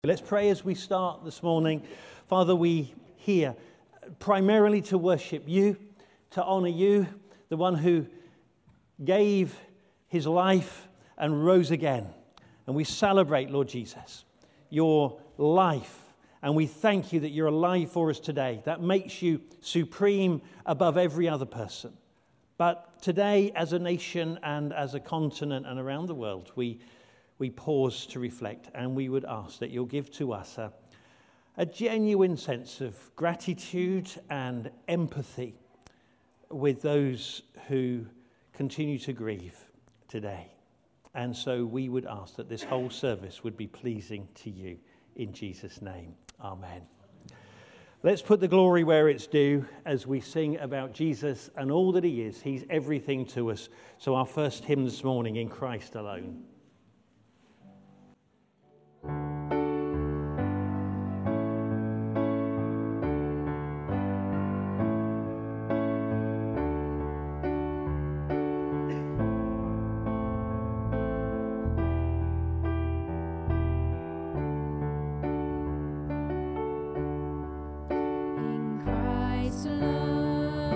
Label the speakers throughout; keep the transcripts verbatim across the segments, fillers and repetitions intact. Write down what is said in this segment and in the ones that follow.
Speaker 1: Let's pray as we start this morning. Father, we here primarily to worship you, to honor you, the one who gave his life and rose again. And we celebrate, Lord Jesus, your life. And we thank you that you're alive for us today. That makes you supreme above every other person. But today, as a nation and as a continent and around the world, we We pause to reflect, and we would ask that you'll give to us a, a genuine sense of gratitude and empathy with those who continue to grieve today. And so we would ask that this whole service would be pleasing to you. In Jesus' name, amen. Let's put the glory where it's due as we sing about Jesus and all that he is. He's everything to us. So our first hymn this morning, In Christ Alone.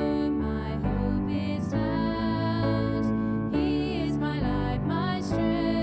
Speaker 2: He is my light, my strength.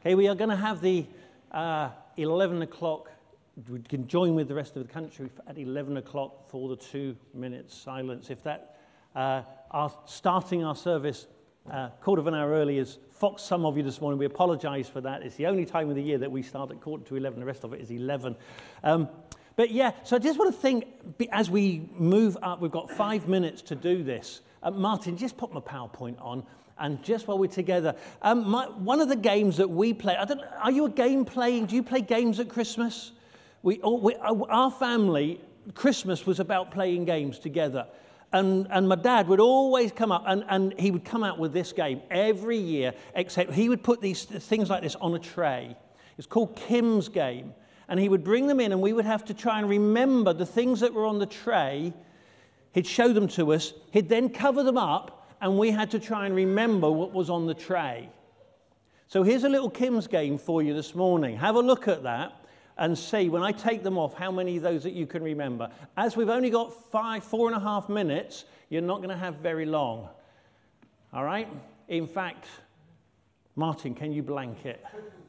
Speaker 1: Okay, we are going to have the uh, eleven o'clock. We can join with the rest of the country at eleven o'clock for the two minutes silence. If that, uh, our starting our service uh, quarter of an hour early has foxed some of you this morning. We apologize for that. It's the only time of the year that we start at quarter to eleven. The rest of it is eleven. Um, but yeah, so I just want to think, as we move up, we've got five minutes to do this. Uh, Martin, just put my PowerPoint on. And just while we're together, um, my, one of the games that we play, I don't, are you a game playing? Do you play games at Christmas? We, we, our family, Christmas was about playing games together. And, and my dad would always come up, and, and he would come out with this game every year, except he would put these things like this on a tray. It's called Kim's Game. And he would bring them in, and we would have to try and remember the things that were on the tray. He'd show them to us. He'd then cover them up, and we had to try and remember what was on the tray. So here's a little Kim's Game for you this morning. Have a look at that and see, when I take them off, how many of those that you can remember. As we've only got five, four and a half minutes, you're not going to have very long. All right? In fact, Martin, can you blank it?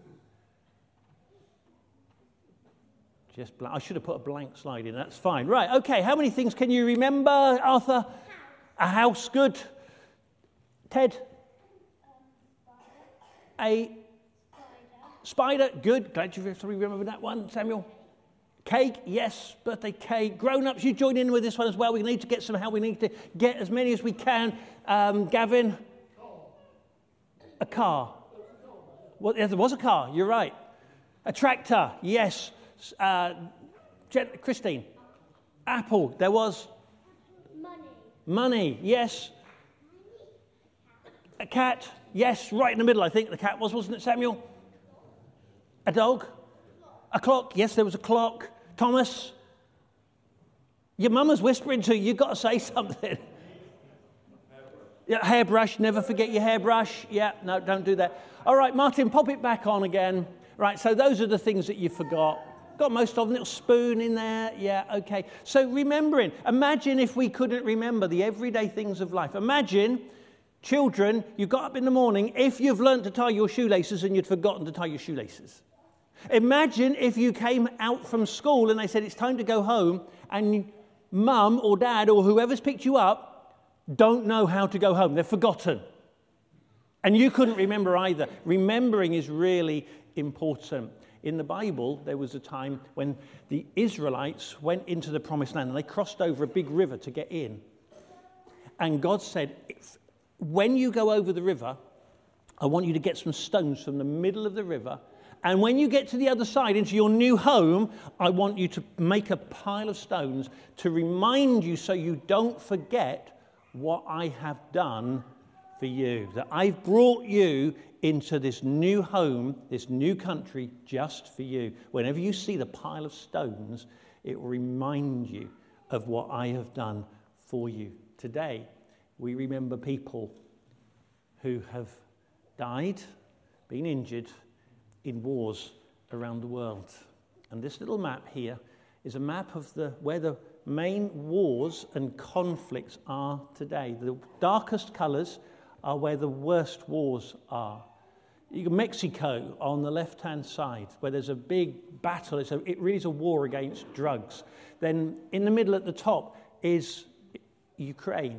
Speaker 1: Just blank. I should have put a blank slide in. That's fine. Right, okay. How many things can you remember, Arthur? A house, good. Ted? A spider, good. Glad you remember that one, Samuel. Cake, yes, birthday cake. Grown-ups, you join in with this one as well. We need to get some help. We need to get as many as we can. Um, Gavin? A car. Well, there was a car, you're right. A tractor, yes. Uh, Christine? Apple, there was?
Speaker 2: Money.
Speaker 1: Money, yes. A cat, yes, right in the middle, I think the cat was, wasn't it, Samuel? A dog? A clock, yes, there was a clock. Thomas? Your mama's whispering to you, you've got to say something. Yeah, hairbrush, never forget your hairbrush. Yeah, no, don't do that. All right, Martin, pop it back on again. Right, so those are the things that you forgot. Got most of them, little spoon in there. Yeah, okay. So remembering, imagine if we couldn't remember the everyday things of life. Imagine, children, you got up in the morning, if you've learned to tie your shoelaces and you'd forgotten to tie your shoelaces. Imagine if you came out from school and they said it's time to go home and mum or dad or whoever's picked you up don't know how to go home. They've forgotten. And you couldn't remember either. Remembering is really important. In the Bible, there was a time when the Israelites went into the Promised Land and they crossed over a big river to get in. And God said, when you go over the river, I want you to get some stones from the middle of the river. And when you get to the other side, into your new home, I want you to make a pile of stones to remind you so you don't forget what I have done for you. That I've brought you into this new home, this new country, just for you. Whenever you see the pile of stones, it will remind you of what I have done for you. Today, we remember people who have died, been injured in wars around the world. And this little map here is a map of the where the main wars and conflicts are today. The darkest colors are where the worst wars are. You got Mexico on the left-hand side, where there's a big battle. It's a, it really is a war against drugs. Then in the middle at the top is Ukraine.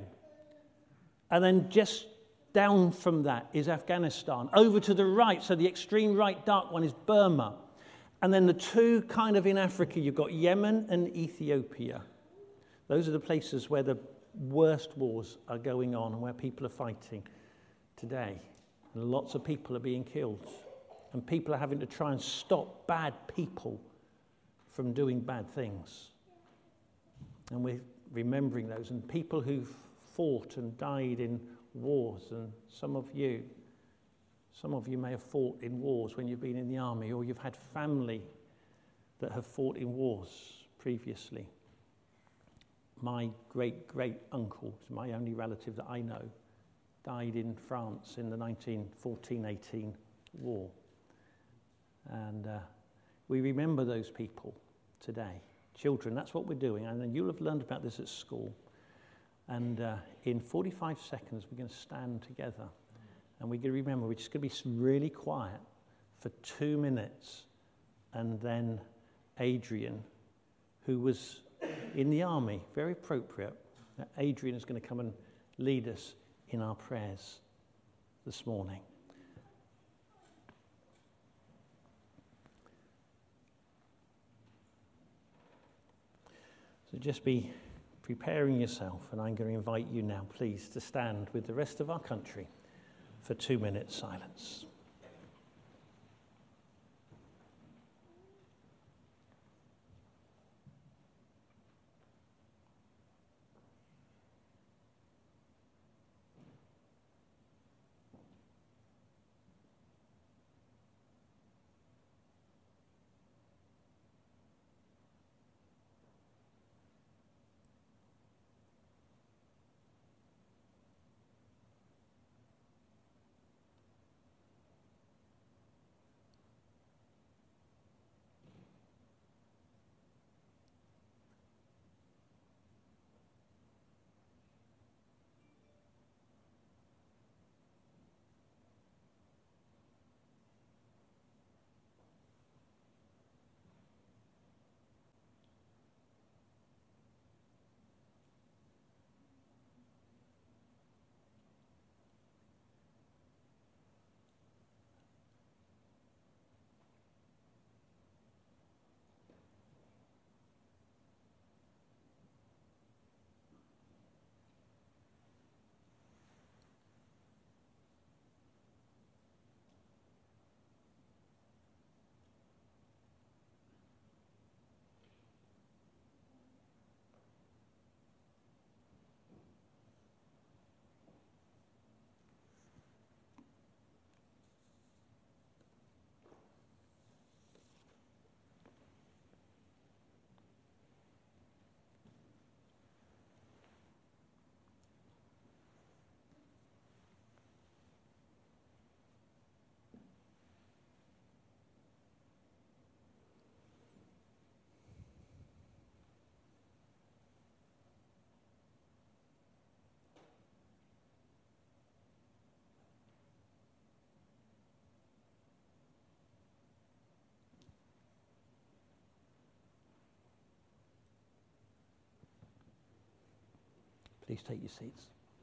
Speaker 1: And then just down from that is Afghanistan. Over to the right, so the extreme right dark one is Burma. And then the two kind of in Africa, you've got Yemen and Ethiopia. Those are the places where the worst wars are going on and where people are fighting today. And lots of people are being killed. And people are having to try and stop bad people from doing bad things. And we're remembering those. And people who've fought and died in wars. And some of you, some of you may have fought in wars when you've been in the army, or you've had family that have fought in wars previously. My great-great-uncle, my only relative that I know, died in France in the nineteen fourteen eighteen war. And uh, we remember those people today. Children, that's what we're doing. And then you'll have learned about this at school. And uh, in forty-five seconds, we're going to stand together. And we're going to remember, we're just going to be really quiet for for two minutes, and then Adrian, who was in the army, very appropriate. Adrian is going to come and lead us in our prayers this morning. So just be preparing yourself, and I'm going to invite you now, please, to stand with the rest of our country for two minutes silence. Please take your seats.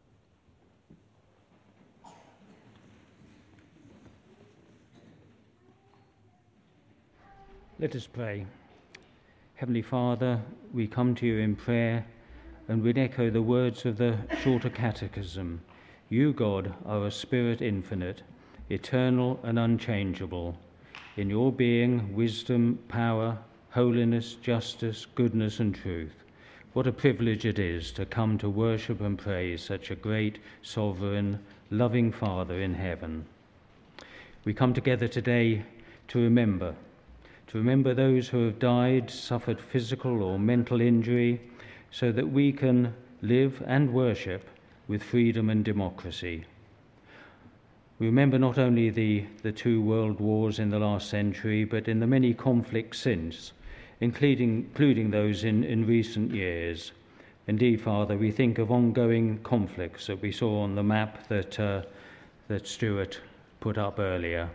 Speaker 2: Let us pray. Heavenly Father, we come to you in prayer and would echo the words of the Shorter Catechism. You, God, are a spirit infinite, eternal and unchangeable. In your being, wisdom, power, holiness, justice, goodness and truth. What a privilege it is to come to worship and praise such a great, sovereign, loving Father in heaven. We come together today to remember, to remember those who have died, suffered physical or mental injury, so that we can live and worship with freedom and democracy. We remember not only the, the two world wars in the last century, but in the many conflicts since, including, including those in, in recent years. Indeed, Father, we think of ongoing conflicts that we saw on the map that, uh, that Stuart put up earlier.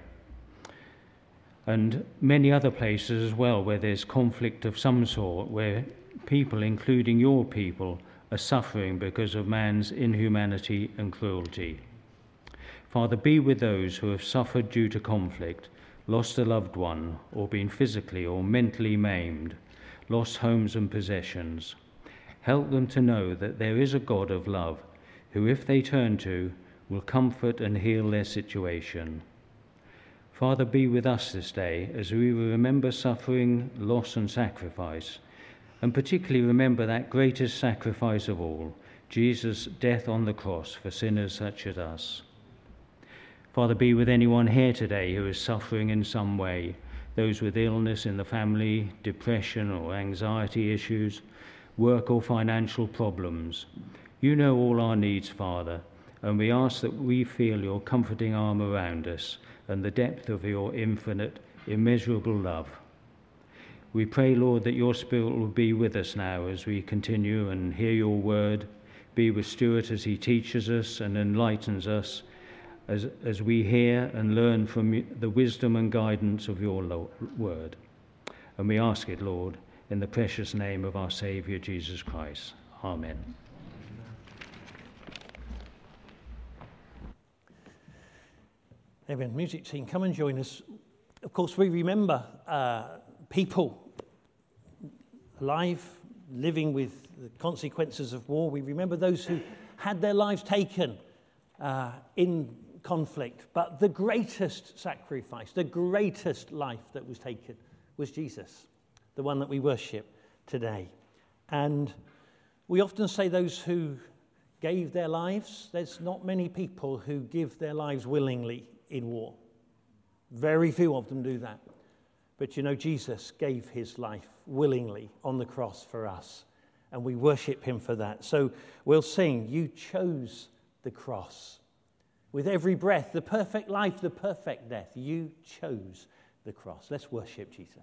Speaker 2: And many other places as well where there's conflict of some sort, where people, including your people, are suffering because of man's inhumanity and cruelty. Father, be with those who have suffered due to conflict, lost a loved one, or been physically or mentally maimed, lost homes and possessions. Help them to know that there is a God of love, who, if they turn to, will comfort and heal their situation. Father, be with us this day as we remember suffering, loss and sacrifice, and particularly remember that greatest sacrifice of all, Jesus' death on the cross for sinners such as us. Father, be with anyone here today who is suffering in some way, those with illness in the family, depression or anxiety issues, work or financial problems. You know all our needs, Father, and we ask that we feel your comforting arm around us and the depth of your infinite, immeasurable love. We pray, Lord, that your Spirit will be with us now as we continue and hear your word. Be with Stuart as he teaches us and enlightens us, as, as we hear and learn from the wisdom and guidance of your lo- word. And we ask it, Lord, in the precious name of our Saviour, Jesus Christ. Amen.
Speaker 1: Amen. Music team, come and join us. Of course, we remember uh, people alive, living with the consequences of war. We remember those who had their lives taken uh, in conflict. But the greatest sacrifice, the greatest life that was taken was Jesus, the one that we worship today. And we often say those who gave their lives, there's not many people who give their lives willingly in war. Very few of them do that. But you know, Jesus gave his life willingly on the cross for us, and we worship him for that. So we'll sing, "You chose the cross." With every breath, the perfect life, the perfect death, you chose the cross. Let's worship Jesus.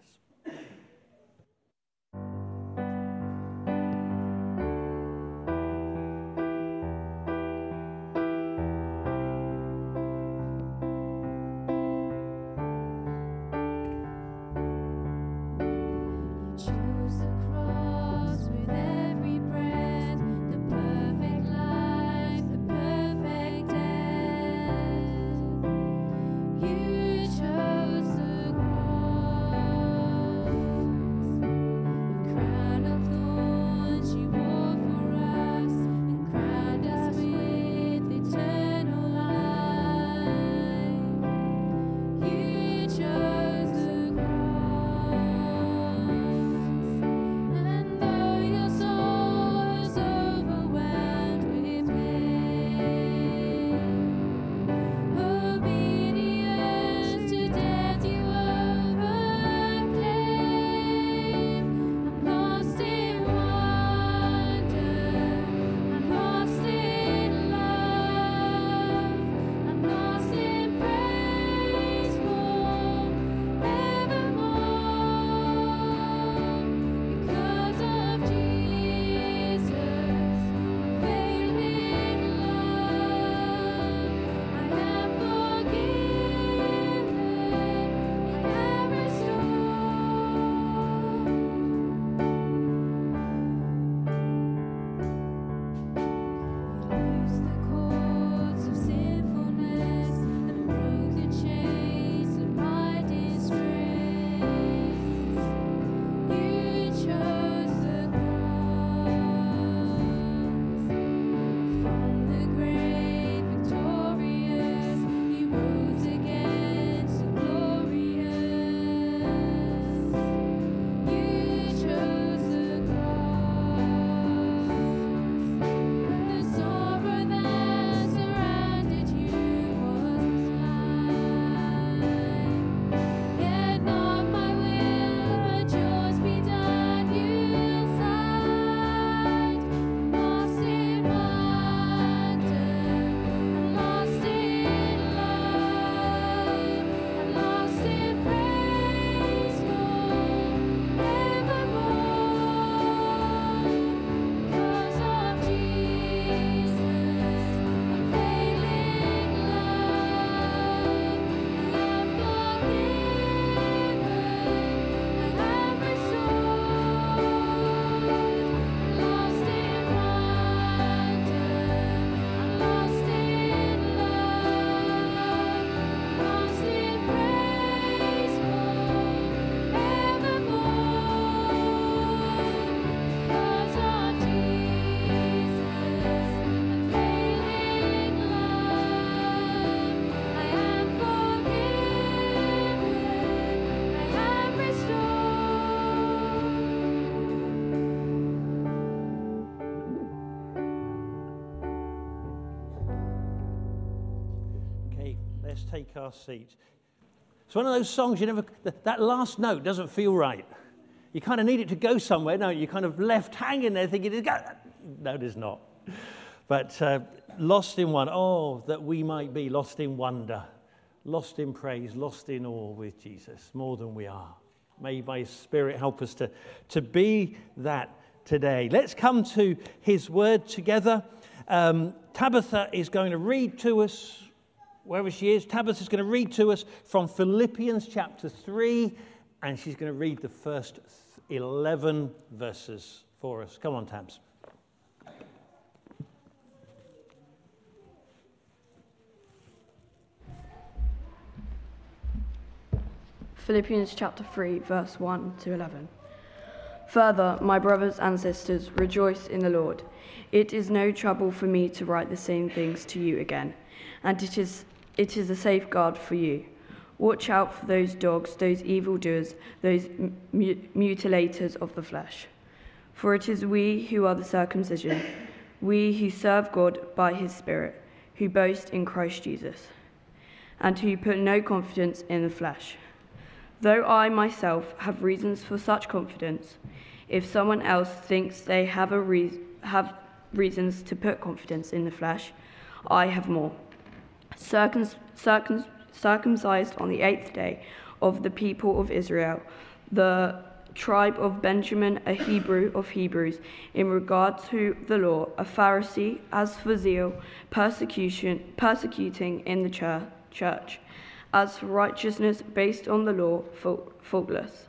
Speaker 1: Let's take our seats. It's one of those songs you never, that last note doesn't feel right. You kind of need it to go somewhere. No, you kind of left hanging there thinking, no, it is not. But uh, lost in one, oh, that we might be lost in wonder, lost in praise, lost in awe with Jesus, more than we are. May by His Spirit help us to, to be that today. Let's come to His Word together. Um, Tabitha is going to read to us wherever she is, Tabitha's going to read to us from Philippians chapter three, and she's going to read the first eleven verses for us. Come on, Tabs.
Speaker 3: Philippians chapter three, verse one to eleven. Further, my brothers and sisters, rejoice in the Lord. It is no trouble for me to write the same things to you again, and it is it is a safeguard for you. Watch out for those dogs, those evildoers, those mu- mutilators of the flesh. For it is we who are the circumcision, we who serve God by his Spirit, who boast in Christ Jesus, and who put no confidence in the flesh. Though I myself have reasons for such confidence, if someone else thinks they have a re- have reasons to put confidence in the flesh, I have more. Circum- circum- circumcised on the eighth day of the people of Israel, the tribe of Benjamin, a Hebrew of Hebrews, in regard to the law, a Pharisee, as for zeal, persecution, persecuting in the church, church. As for righteousness based on the law, faultless.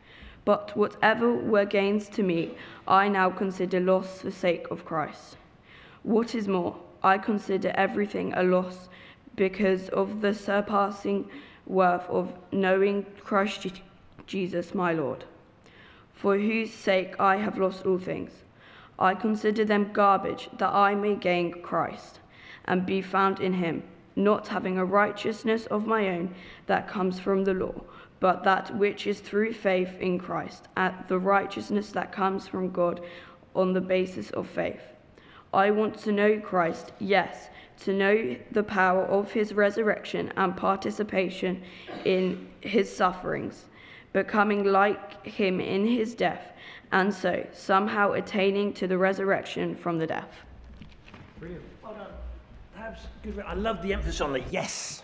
Speaker 3: But whatever were gains to me, I now consider loss for sake of Christ. What is more, I consider everything a loss because of the surpassing worth of knowing Christ Jesus my Lord, for whose sake I have lost all things. I consider them garbage, that I may gain Christ, and be found in him, not having a righteousness of my own that comes from the law, but that which is through faith in Christ, at the righteousness that comes from God on the basis of faith. I want to know Christ, yes, to know the power of his resurrection and participation in his sufferings, becoming like him in his death, and so somehow attaining to the resurrection from the death.
Speaker 1: Brilliant. Well done. Perhaps good. I love the emphasis on the yes.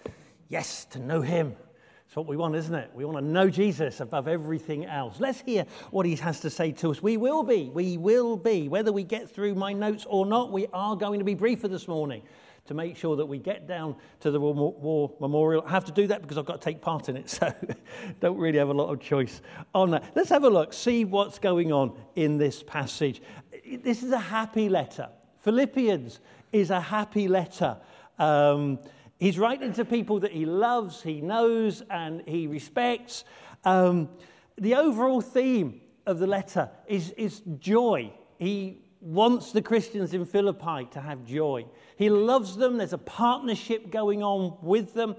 Speaker 1: Yes, to know him. It's what we want, isn't it? We want to know Jesus above everything else. Let's hear what he has to say to us. We will be, we will be, whether we get through my notes or not, we are going to be briefer this morning to make sure that we get down to the War, War Memorial. I have to do that because I've got to take part in it, so don't really have a lot of choice on that. Let's have a look, see what's going on in this passage. This is a happy letter. Philippians is a happy letter. Um, he's writing to people that he loves, he knows, and he respects. Um, the overall theme of the letter is, is joy. He wants the Christians in Philippi to have joy. He loves them. There's a partnership going on with them.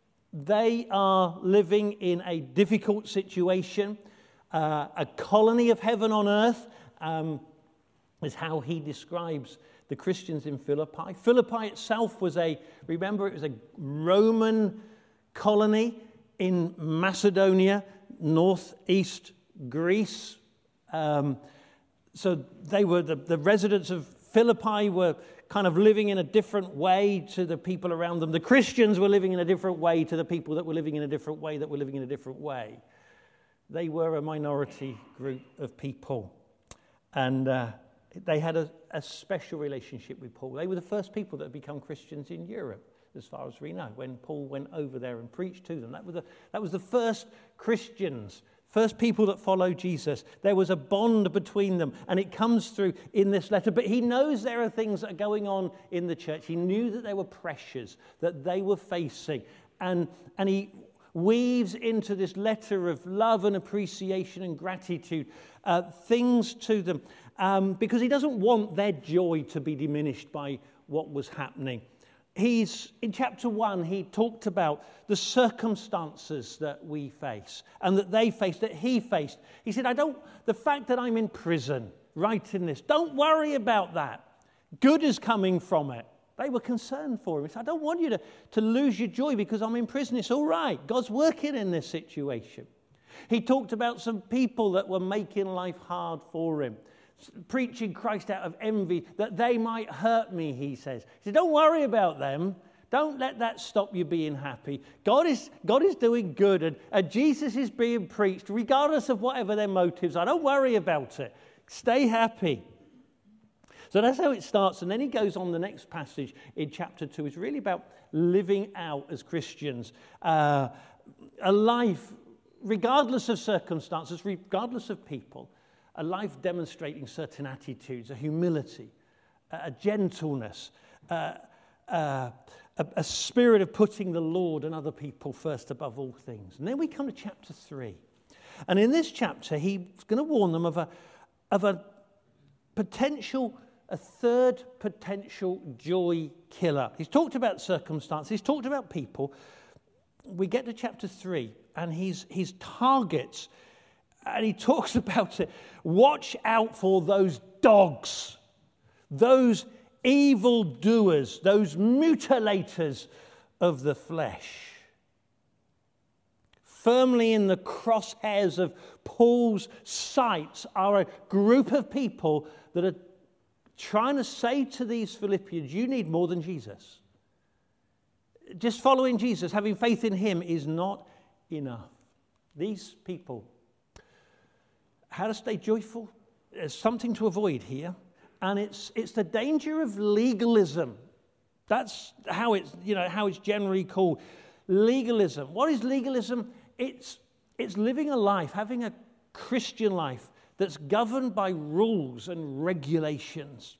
Speaker 1: They are living in a difficult situation. Uh, a colony of heaven on earth um, is how he describes the Christians in Philippi. Philippi itself was a, remember, it was a Roman colony in Macedonia, northeast Greece. Um, so they were, the, the residents of Philippi were kind of living in a different way to the people around them. The Christians were living in a different way to the people that were living in a different way that were living in a different way. They were a minority group of people. And uh, they had a, a special relationship with Paul. They were the first people that had become Christians in Europe, as far as we know, when Paul went over there and preached to them. That was the, that was the first Christians, first people that followed Jesus. There was a bond between them, and it comes through in this letter. But he knows there are things that are going on in the church. He knew that there were pressures that they were facing, and, and he weaves into this letter of love and appreciation and gratitude uh, things to them, um, because he doesn't want their joy to be diminished by what was happening. He's, in chapter one, he talked about the circumstances that we face and that they faced, that he faced. He said, I don't, the fact that I'm in prison, writing this, don't worry about that. Good is coming from it. They were concerned for him. He said, I don't want you to, to lose your joy because I'm in prison. It's all right. God's working in this situation. He talked about some people that were making life hard for him, preaching Christ out of envy, that they might hurt me, he says. He said, don't worry about them. Don't let that stop you being happy. God is, God is doing good, and, and Jesus is being preached, regardless of whatever their motives are. Don't worry about it. Stay happy. So that's how it starts. And then he goes on, the next passage in chapter two is really about living out as Christians, uh, a life, regardless of circumstances, regardless of people, a life demonstrating certain attitudes, a humility, a gentleness, uh, uh, a, a spirit of putting the Lord and other people first above all things. And then we come to chapter three. And in this chapter, he's going to warn them of a, of a potential, a third potential joy killer. He's talked about circumstances, he's talked about people. We get to chapter three, and he's, his targets, and he talks about it. Watch out for those dogs, those evildoers, those mutilators of the flesh. Firmly in the crosshairs of Paul's sights are a group of people that are trying to say to these Philippians, you need more than Jesus. Just following Jesus, having faith in him is not enough. These people, how to stay joyful? There's something to avoid here. And it's it's the danger of legalism. That's how it's, you know, how it's generally called. Legalism. What is legalism? It's it's living a life, having a Christian life that's governed by rules and regulations.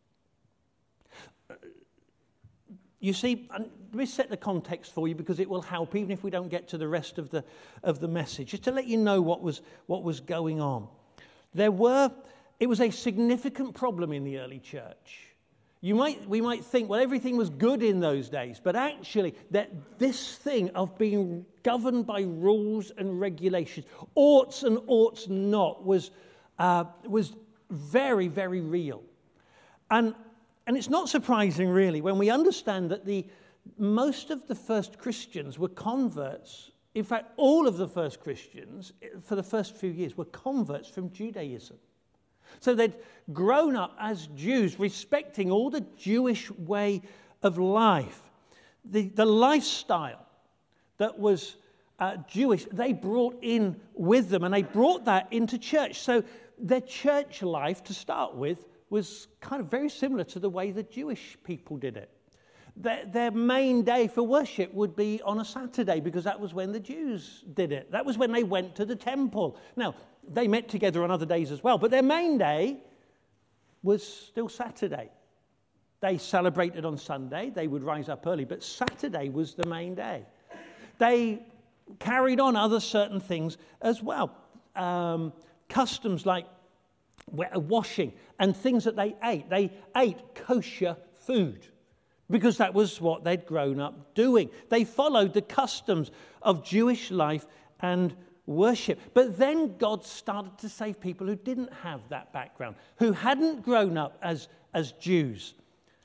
Speaker 1: You see, let me set the context for you because it will help, even if we don't get to the rest of the of the message. Just to let you know what was what was going on. There were. It was a significant problem in the early church. You might, we might think, well, everything was good in those days, but actually, that this thing of being governed by rules and regulations, oughts and oughts not, was uh, was very, very real. And and it's not surprising, really, when we understand that the most of the first Christians were converts. In fact, all of the first Christians, for the first few years, were converts from Judaism. So they'd grown up as Jews, respecting all the Jewish way of life. The, the lifestyle that was uh, Jewish, they brought in with them, and they brought that into church. So their church life, to start with, was kind of very similar to the way the Jewish people did it. Their, their main day for worship would be on a Saturday, because that was when the Jews did it. That was when they went to the temple. Now, they met together on other days as well, but their main day was still Saturday. They celebrated on Sunday. They would rise up early, but Saturday was the main day. They carried on other certain things as well. Um, customs like washing and things that they ate. They ate kosher food, because that was what they'd grown up doing. They followed the customs of Jewish life and worship. But then God started to save people who didn't have that background, who hadn't grown up as, as Jews,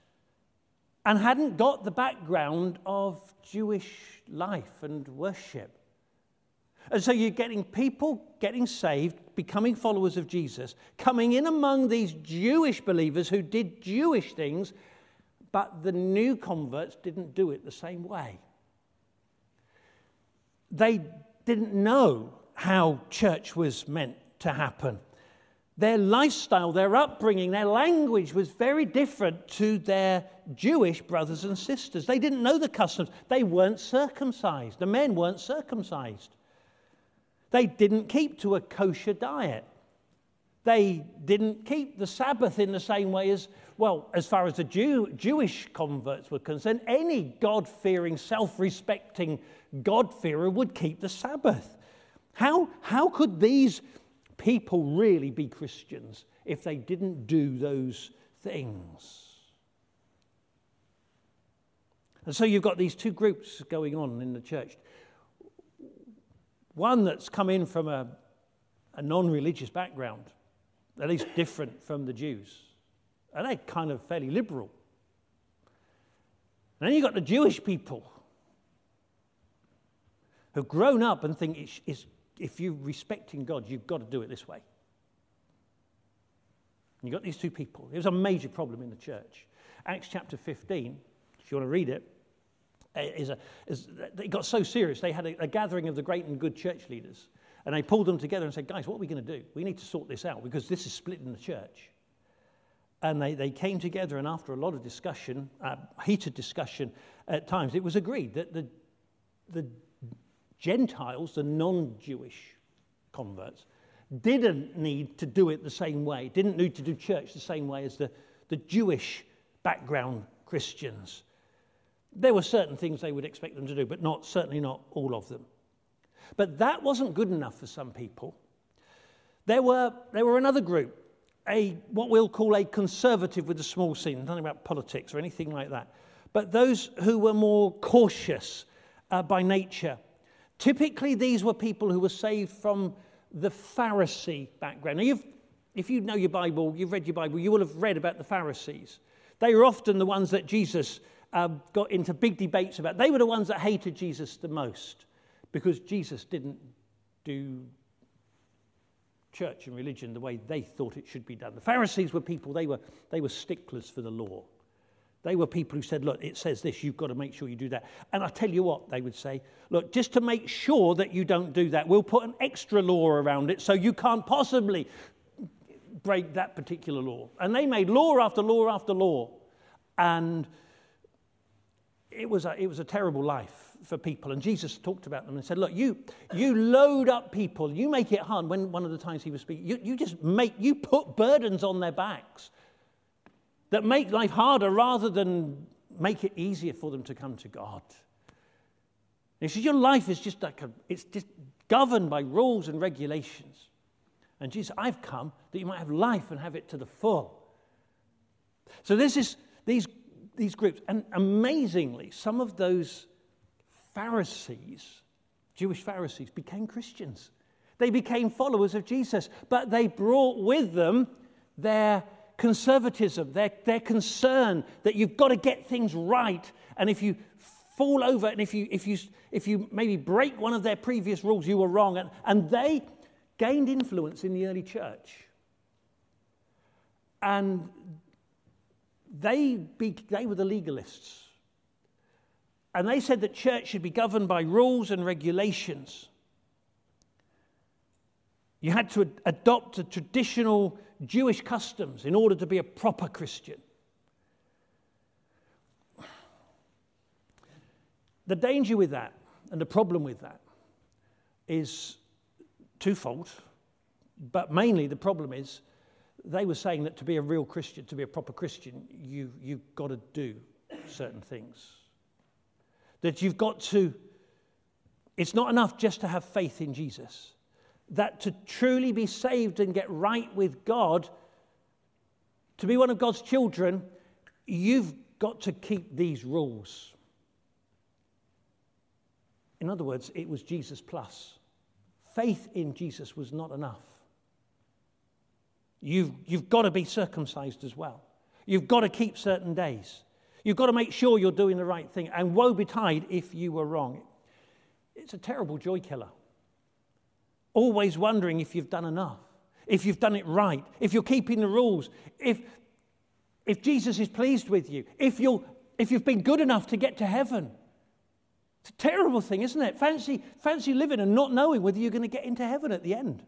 Speaker 1: and hadn't got the background of Jewish life and worship. And so you're getting people getting saved, becoming followers of Jesus, coming in among these Jewish believers who did Jewish things, but the new converts didn't do it the same way. They didn't know how church was meant to happen. Their lifestyle, their upbringing, their language was very different to their Jewish brothers and sisters. They didn't know the customs. They weren't circumcised. The men weren't circumcised. They didn't keep to a kosher diet. They didn't keep the Sabbath in the same way as, well, as far as the Jew, Jewish converts were concerned. Any God-fearing, self-respecting God-fearer would keep the Sabbath. How, how could these people really be Christians if they didn't do those things? And so you've got these two groups going on in the church. One that's come in from a, a non-religious background, at least different from the Jews. And they're kind of fairly liberal. And then you've got the Jewish people who've grown up and think it's, it's, if you're respecting God, you've got to do it this way. And you've got these two people. It was a major problem in the church. Acts chapter fifteen, if you want to read it, is a, is, it got so serious. They had a, a gathering of the great and good church leaders. And they pulled them together and said, guys, what are we going to do? We need to sort this out because this is splitting the church. And they, they came together, and after a lot of discussion, uh, heated discussion at times, it was agreed that the, the Gentiles, the non-Jewish converts, didn't need to do it the same way, didn't need to do church the same way as the, the Jewish background Christians. There were certain things they would expect them to do, but not certainly not all of them. But that wasn't good enough for some people. There were, there were another group, a what we'll call a conservative with a small c, nothing about politics or anything like that, but those who were more cautious uh, by nature. Typically, these were people who were saved from the Pharisee background. Now, you've, if you know your Bible, you've read your Bible, you will have read about the Pharisees. They were often the ones that Jesus uh, got into big debates about. They were the ones that hated Jesus the most because Jesus didn't do church and religion the way they thought it should be done. The Pharisees were people, they were, they were sticklers for the law. They were people who said, look, it says this, you've got to make sure you do that. And I tell you what, they would say, look, just to make sure that you don't do that, we'll put an extra law around it so you can't possibly break that particular law. And they made law after law after law. And it was a, it was a terrible life for people. And Jesus talked about them and said, look, you you load up people, you make it hard. When one of the times he was speaking, you, you just make, you put burdens on their backs that make life harder rather than make it easier for them to come to God. And he says, your life is just like a, it's just governed by rules and regulations. And Jesus, I've come that you might have life and have it to the full. So this is these these groups, and amazingly, some of those Pharisees, Jewish Pharisees, became Christians. They became followers of Jesus, but they brought with them their conservatism, their, their concern that you've got to get things right, and if you fall over, and if you if you if you maybe break one of their previous rules, you were wrong. And, and they gained influence in the early church. And they be, they were the legalists. And they said that church should be governed by rules and regulations. You had to ad- adopt the traditional Jewish customs in order to be a proper Christian. The danger with that and the problem with that is twofold, but mainly the problem is they were saying that to be a real Christian, to be a proper Christian, you, you've got to do certain things. That you've got to, it's not enough just to have faith in Jesus. That to truly be saved and get right with God, to be one of God's children, you've got to keep these rules. In other words, it was Jesus plus. Faith in Jesus was not enough. You've, you've got to be circumcised as well. You've got to keep certain days. You've got to make sure you're doing the right thing. And woe betide if you were wrong. It's a terrible joy killer. Always wondering if you've done enough, if you've done it right, if you're keeping the rules, if, if Jesus is pleased with you, if, you're, if you've been good enough to get to heaven. It's a terrible thing, isn't it? Fancy, fancy living and not knowing whether you're going to get into heaven at the end.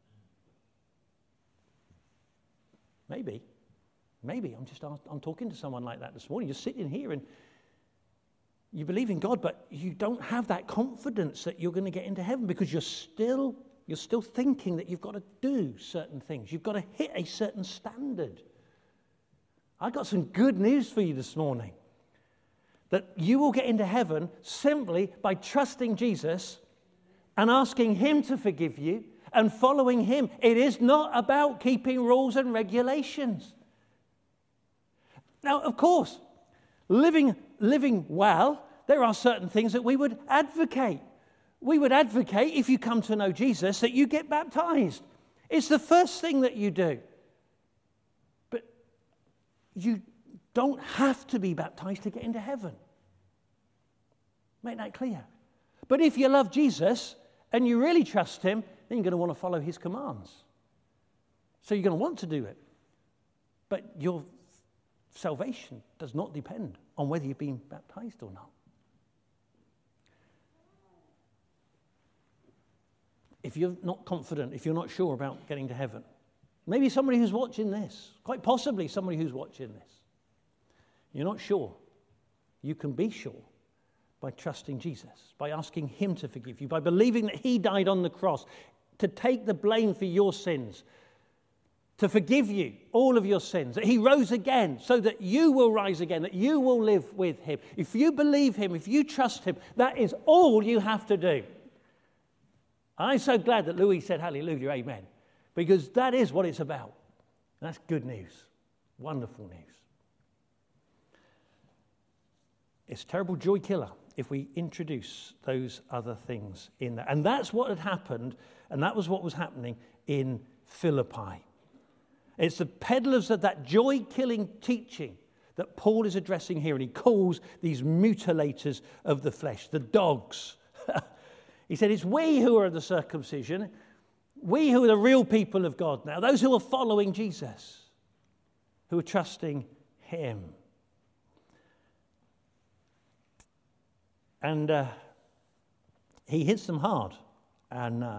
Speaker 1: Maybe. Maybe. I'm just I'm talking to someone like that this morning. You're sitting here and you believe in God, but you don't have that confidence that you're going to get into heaven because you're still you're still thinking that you've got to do certain things. You've got to hit a certain standard. I've got some good news for you this morning. That you will get into heaven simply by trusting Jesus and asking him to forgive you and following him. It is not about keeping rules and regulations. Now, of course, living, living well, there are certain things that we would advocate. We would advocate, if you come to know Jesus, that you get baptized. It's the first thing that you do. But you don't have to be baptized to get into heaven. Make that clear. But if you love Jesus and you really trust him, then you're going to want to follow his commands. So you're going to want to do it. But your salvation does not depend on whether you've been baptized or not. If you're not confident, if you're not sure about getting to heaven, Maybe somebody who's watching this, quite possibly somebody who's watching this. You're not sure. You can be sure by trusting Jesus, by asking him to forgive you, by believing that he died on the cross to take the blame for your sins, to forgive you all of your sins, that he rose again so that you will rise again, that you will live with him. If you believe him, if you trust him, that is all you have to do. I'm so glad that Louis said hallelujah, amen, because that is what it's about. And that's good news, wonderful news. It's a terrible joy killer if we introduce those other things in there. And that's what had happened, and that was what was happening in Philippi. It's the peddlers of that joy-killing teaching that Paul is addressing here, and he calls these mutilators of the flesh, the dogs. He said, it's we who are the circumcision, we who are the real people of God now, those who are following Jesus, who are trusting him. And uh, he hits them hard, and uh,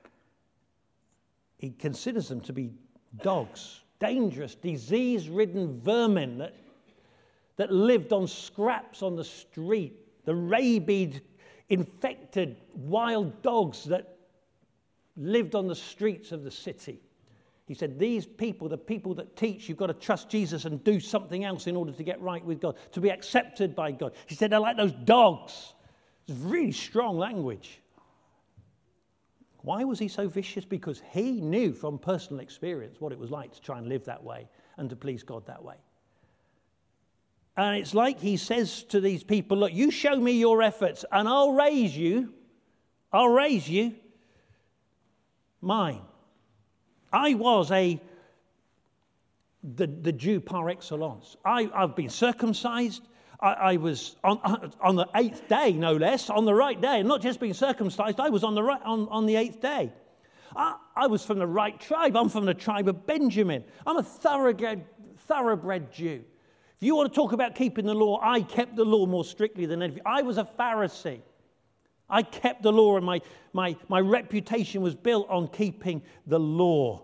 Speaker 1: he considers them to be dogs, dangerous, disease-ridden vermin that, that lived on scraps on the street, the rabid, infected wild dogs that lived on the streets of the city. He said, these people, the people that teach you've got to trust Jesus and do something else in order to get right with God, to be accepted by God. He said, they're like those dogs. It's really strong language. Why was he so vicious? Because he knew from personal experience what it was like to try and live that way and to please God that way. And it's like he says to these people, look, you show me your efforts and I'll raise you, I'll raise you mine. I was a, the, the Jew par excellence. I, I've been circumcised. I, I was on, on the eighth day, no less, on the right day. And not just being circumcised, I was on the right on, on the eighth day. I, I was from the right tribe. I'm from the tribe of Benjamin. I'm a thoroughbred, thoroughbred Jew. If you want to talk about keeping the law, I kept the law more strictly than anything. I was a Pharisee. I kept the law, and my, my, my reputation was built on keeping the law.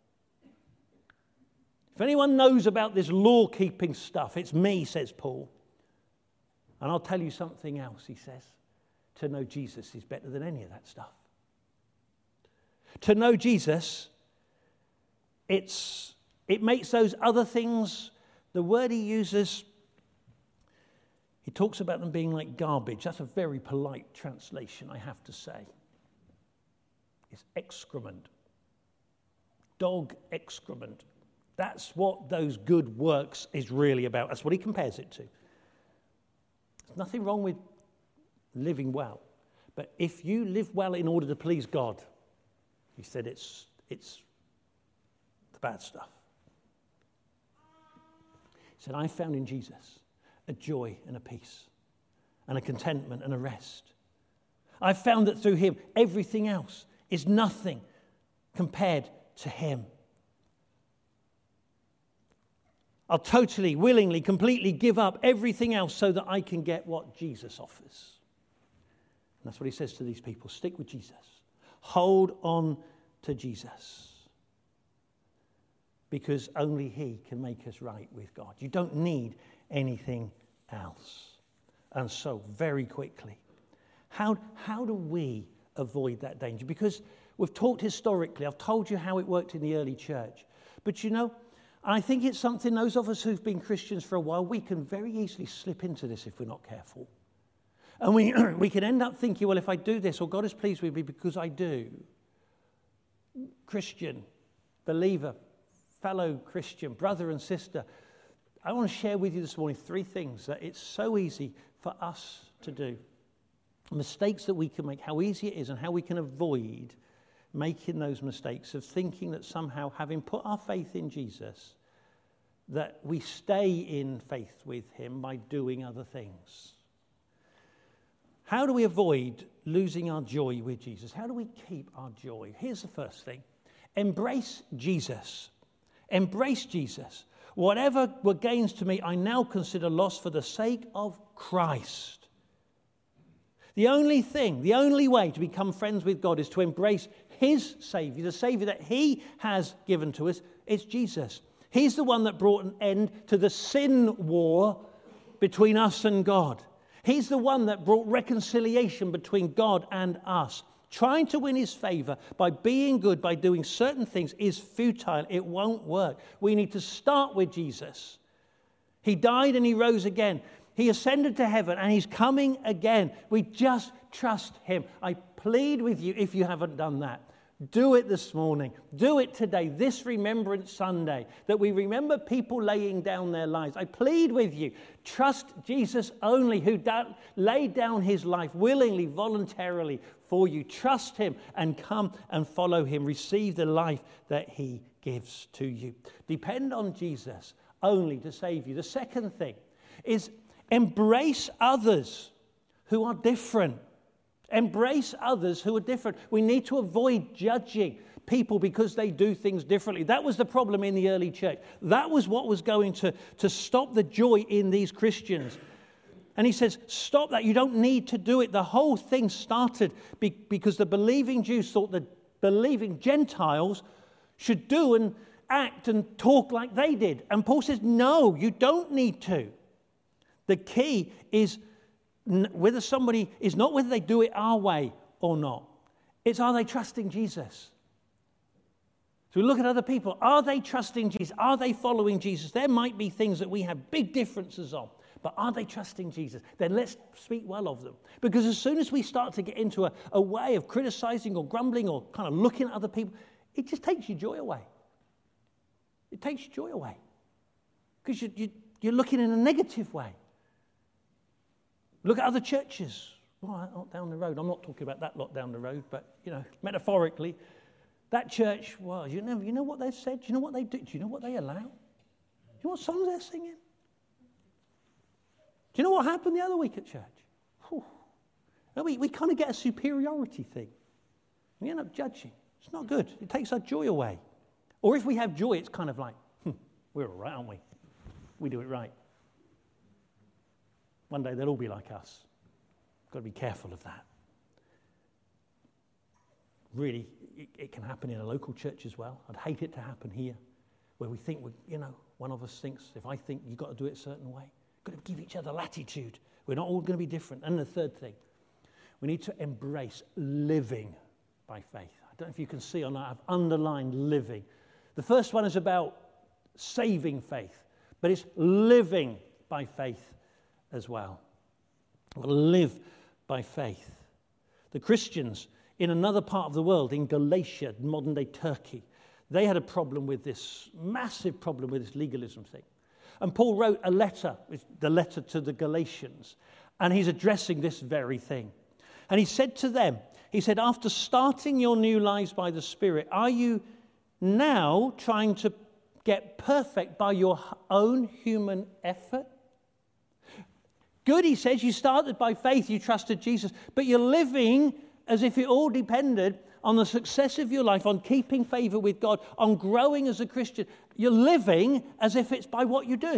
Speaker 1: If anyone knows about this law-keeping stuff, it's me, says Paul. And I'll tell you something else, he says. To know Jesus is better than any of that stuff. To know Jesus, it's it makes those other things, the word he uses, he talks about them being like garbage. That's a very polite translation, I have to say. It's excrement. Dog excrement. That's what those good works is really about. That's what he compares it to. There's nothing wrong with living well. But if you live well in order to please God, he said it's, it's the bad stuff. He said, I found in Jesus a joy and a peace and a contentment and a rest. I found that through him, everything else is nothing compared to him. I'll totally, willingly, completely give up everything else so that I can get what Jesus offers. And that's what he says to these people. Stick with Jesus. Hold on to Jesus. Because only he can make us right with God. You don't need anything else. And so, very quickly, how, how do we avoid that danger? Because we've talked historically. I've told you how it worked in the early church. But you know, I think it's something those of us who've been Christians for a while, we can very easily slip into this if we're not careful. And we, we can end up thinking, well, if I do this, or God is pleased with me because I do. Christian, believer, fellow Christian, brother and sister, I want to share with you this morning three things that it's so easy for us to do. Mistakes that we can make, how easy it is and how we can avoid making those mistakes of thinking that somehow, having put our faith in Jesus, that we stay in faith with him by doing other things. How do we avoid losing our joy with Jesus? How do we keep our joy? Here's the first thing. Embrace Jesus. Embrace Jesus. Whatever were gains to me, I now consider loss for the sake of Christ. The only thing, the only way to become friends with God is to embrace his Savior, the Savior that he has given to us, It's Jesus. He's the one that brought an end to the sin war between us and God. He's the one that brought reconciliation between God and us. Trying to win his favor by being good, by doing certain things, is futile. It won't work. We need to start with Jesus. He died and he rose again. He ascended to heaven and he's coming again. We just trust him. I plead with you, if you haven't done that, do it this morning. Do it today, this Remembrance Sunday, that we remember people laying down their lives. I plead with you, trust Jesus only, who da- laid down his life willingly, voluntarily for you. Trust him and come and follow him. Receive the life that he gives to you. Depend on Jesus only to save you. The second thing is embrace others who are different. Embrace others who are different. We need to avoid judging people because they do things differently. That was the problem in the early church. That was what was going to, to stop the joy in these Christians. And he says, stop that. You don't need to do it. The whole thing started be, because the believing Jews thought the believing Gentiles should do and act and talk like they did. And Paul says, no, you don't need to. The key is whether somebody is not whether they do it our way or not. It's, are they trusting Jesus? So we look at other people. Are they trusting Jesus? Are they following Jesus? There might be things that we have big differences on, but are they trusting Jesus? Then let's speak well of them. Because as soon as we start to get into a, a way of criticizing or grumbling or kind of looking at other people, it just takes your joy away. It takes your joy away. Because you, you, you're looking in a negative way. Look at other churches. Oh, that lot down the road. I'm not talking about that lot down the road, but, you know, metaphorically, that church, well, you know, you know what they've said? Do you know what they do? Do you know what they allow? Do you know what songs they're singing? Do you know what happened the other week at church? Whew. We, we kind of get a superiority thing. We end up judging. It's not good. It takes our joy away. Or if we have joy, it's kind of like, hmm, we're all right, aren't we? We do it right. One day they'll all be like us. Got to be careful of that. Really, it, it can happen in a local church as well. I'd hate it to happen here, where we think, we, you know, one of us thinks, if I think you've got to do it a certain way, got to give each other latitude. We're not all going to be different. And the third thing, we need to embrace living by faith. I don't know if you can see on that, I've underlined living. The first one is about saving faith, but it's living by faith as well. We'll live by faith. The Christians in another part of the world, in Galatia, modern-day Turkey, they had a problem with this, massive problem with this legalism thing. And Paul wrote a letter, the letter to the Galatians, and he's addressing this very thing. And he said to them, he said, after starting your new lives by the Spirit, are you now trying to get perfect by your own human effort? Good, he says, you started by faith, you trusted Jesus, but you're living as if it all depended on the success of your life, on keeping favor with God, on growing as a Christian. You're living as if it's by what you do.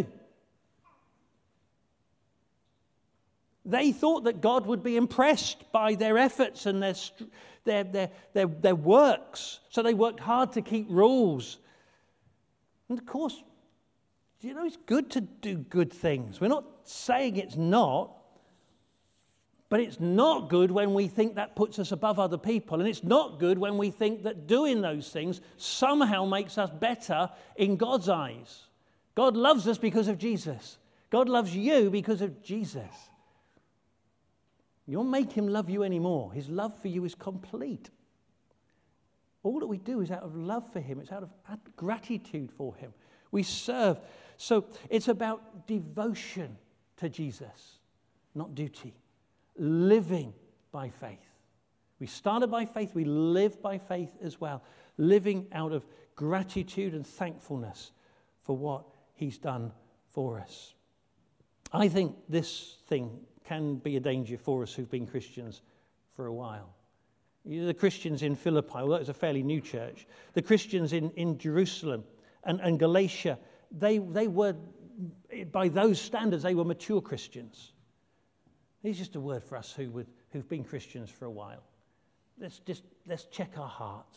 Speaker 1: They thought that God would be impressed by their efforts and their, their, their, their, their works, so they worked hard to keep rules. And of course, you know, it's good to do good things. We're not saying it's not, but it's not good when we think that puts us above other people. And it's not good when we think that doing those things somehow makes us better in God's eyes. God loves us because of Jesus. God loves you because of Jesus. You won't make him love you anymore. His love for you is complete. All that we do is out of love for him. It's out of gratitude for him. We serve. So it's about devotion to Jesus, not duty. Living by faith. We started by faith, we live by faith as well. Living out of gratitude and thankfulness for what he's done for us. I think this thing can be a danger for us who've been Christians for a while. The Christians in Philippi, well, that was a fairly new church. The Christians in, in Jerusalem and, and Galatia, they, they were, by those standards, they were mature Christians. It's just a word for us who would, who've been Christians for a while. Let's just let's check our hearts.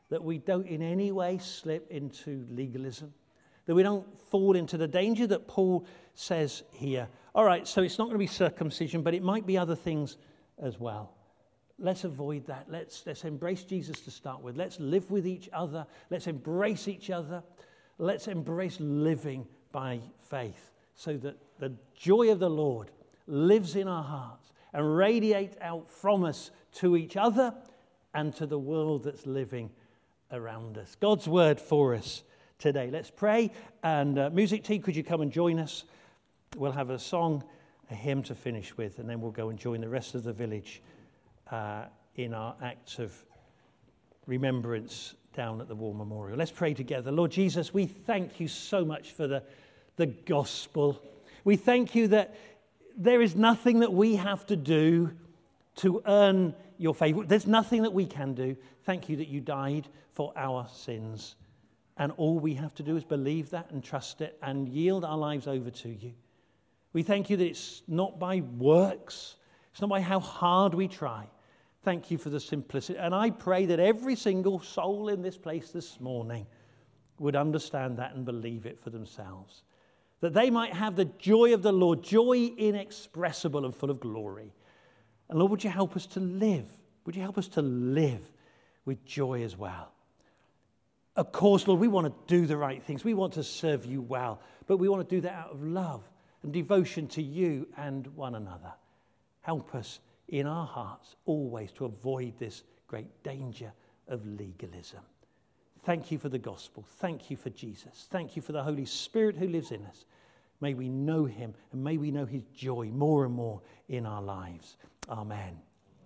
Speaker 1: that we don't in any way slip into legalism, that we don't fall into the danger that Paul says here. All right, so it's not going to be circumcision, but it might be other things as well. Let's avoid that. Let's, let's embrace Jesus to start with. Let's live with each other. Let's embrace each other. Let's embrace living by faith so that the joy of the Lord lives in our hearts and radiates out from us to each other and to the world that's living around us. God's word for us today. Let's pray. And uh, music team, could you come and join us? We'll have a song, a hymn to finish with, and then we'll go and join the rest of the village uh, in our acts of remembrance down at the War Memorial. Let's pray together. Lord Jesus, we thank you so much for the, the gospel. We thank you that there is nothing that we have to do to earn your favor. There's nothing that we can do. Thank you that you died for our sins. And all we have to do is believe that and trust it and yield our lives over to you. We thank you that it's not by works. It's not by how hard we try. Thank you for the simplicity. And I pray that every single soul in this place this morning would understand that and believe it for themselves. That they might have the joy of the Lord, joy inexpressible and full of glory. And Lord, would you help us to live? Would you help us to live with joy as well? Of course, Lord, we want to do the right things. We want to serve you well. But we want to do that out of love and devotion to you and one another. Help us in our hearts always to avoid this great danger of legalism. Thank you for the gospel. Thank you for Jesus. Thank you for the Holy Spirit who lives in us. May we know him and may we know his joy more and more in our lives. Amen.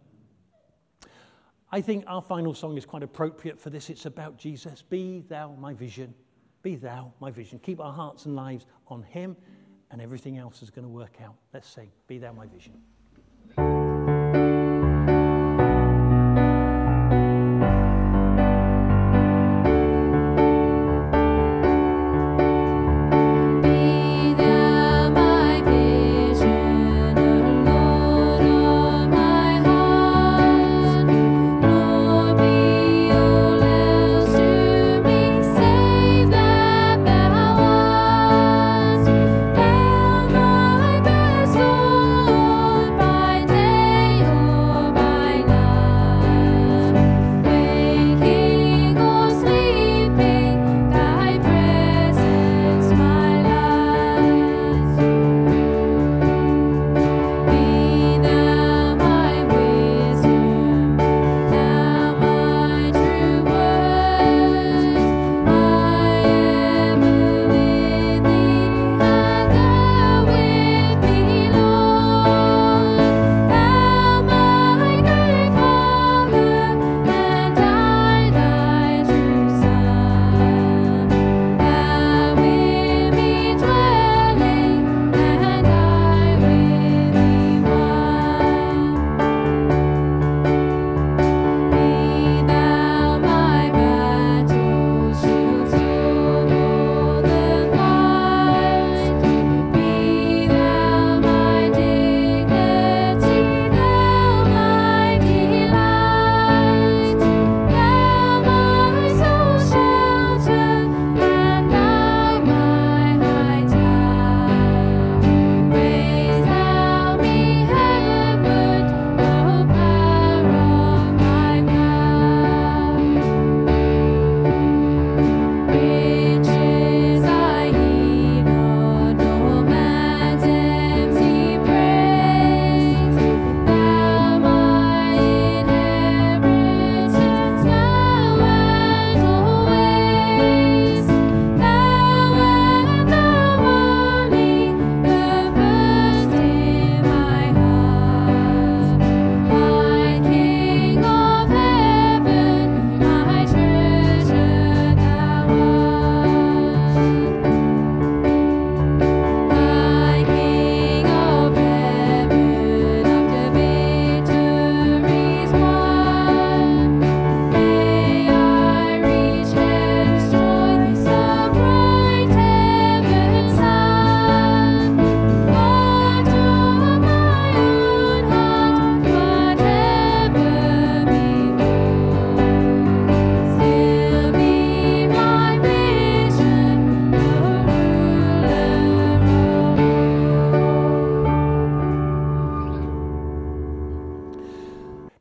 Speaker 1: I think our final song is quite appropriate for this. It's about Jesus. Be thou my vision. Be thou my vision. Keep our hearts and lives on him, and everything else is going to work out. Let's sing, Be thou my vision.
Speaker 4: Thou my best Lord.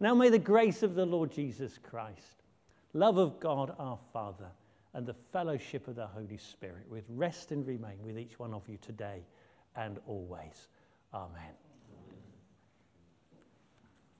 Speaker 1: Now may the grace of the Lord Jesus Christ, love of God our Father, and the fellowship of the Holy Spirit with rest and remain with each one of you today and always. Amen.